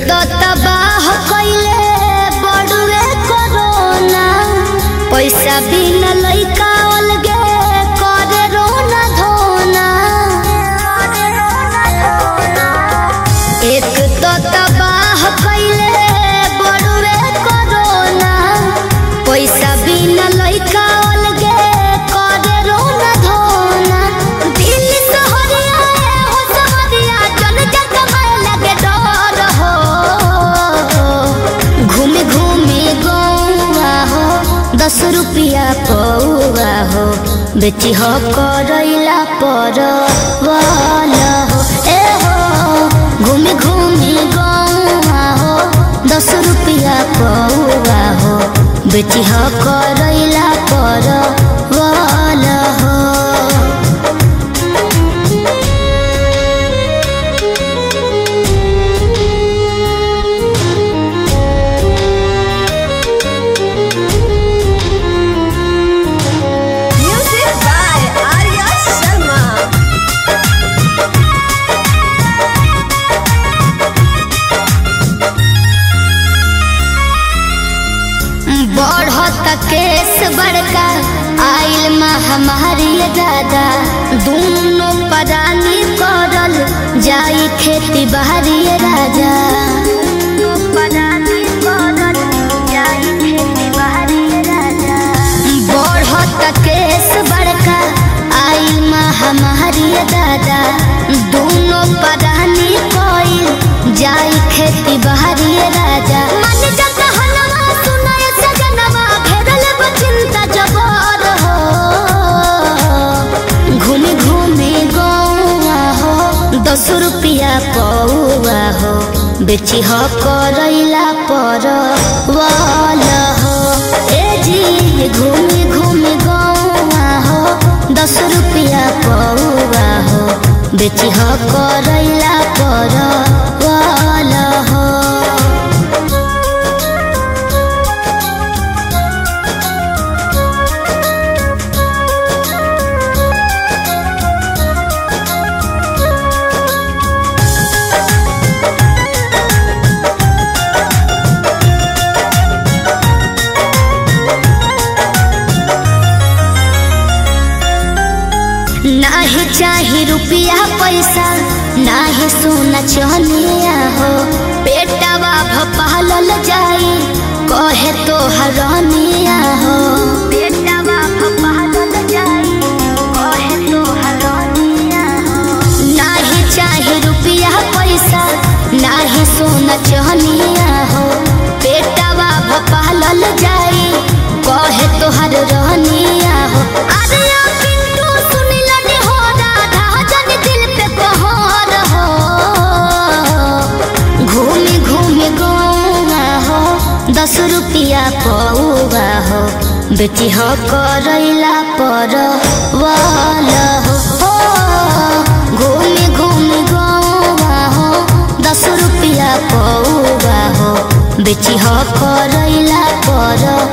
तो तबाह कइले बड़ुए कोरोना, पैसा बिना लइका अलगे करे रोना धोना। एक तो तबाह कइले बड़ुए कोरोना, पैसा बिना लइका अलगे करे रोना धोना। दिल सहरिया हो सहरिया जन जगमाए लगे डर हो, घूमे घूमे गौआ हो 10 रुपया पौआ हो, बेची हो करैला पर वाला हो। ए हो घूमे घूमे गौआ हो 10 रुपया पौआ हो, बेची हो करैला पर वाला हो। बढ़ता केस बड़का आइल महामारी दादा, दोनों परानी करल जाई खेती बाहरी राजा। बढ़ता केस बड़का आइल महामारी दादा, दोनों परानी कइल जाई खेती बाहरी राजा। घूमे घूमे गौआ हो 10 रुपया पौआ हो, बेची हो करैला पर वाला हो। ए जी घूमे घूमे गौआ हो 10 रुपया पौआ हो, बेची हो करैला पर वाला हो। नाही चाही रुपया पैसा नाही सोना चनिया हो, पेटवा भपालल जाई कहे तो हरनिया हो। पेटवा भपालल जाई कहे तो हरनिया हो। नाही चाही रुपया पैसा नाही सोना चनिया हो, पेटवा भपालल जाई कहे तो हरनिया हो। अरे घूमे घूमे गौआ हो 10 रुपया पौआ हो, बेची हो करैला पर वाला हो। घूमे घूमे गौआ हो 10 रुपया पौआ हो, बेची हो करैला पर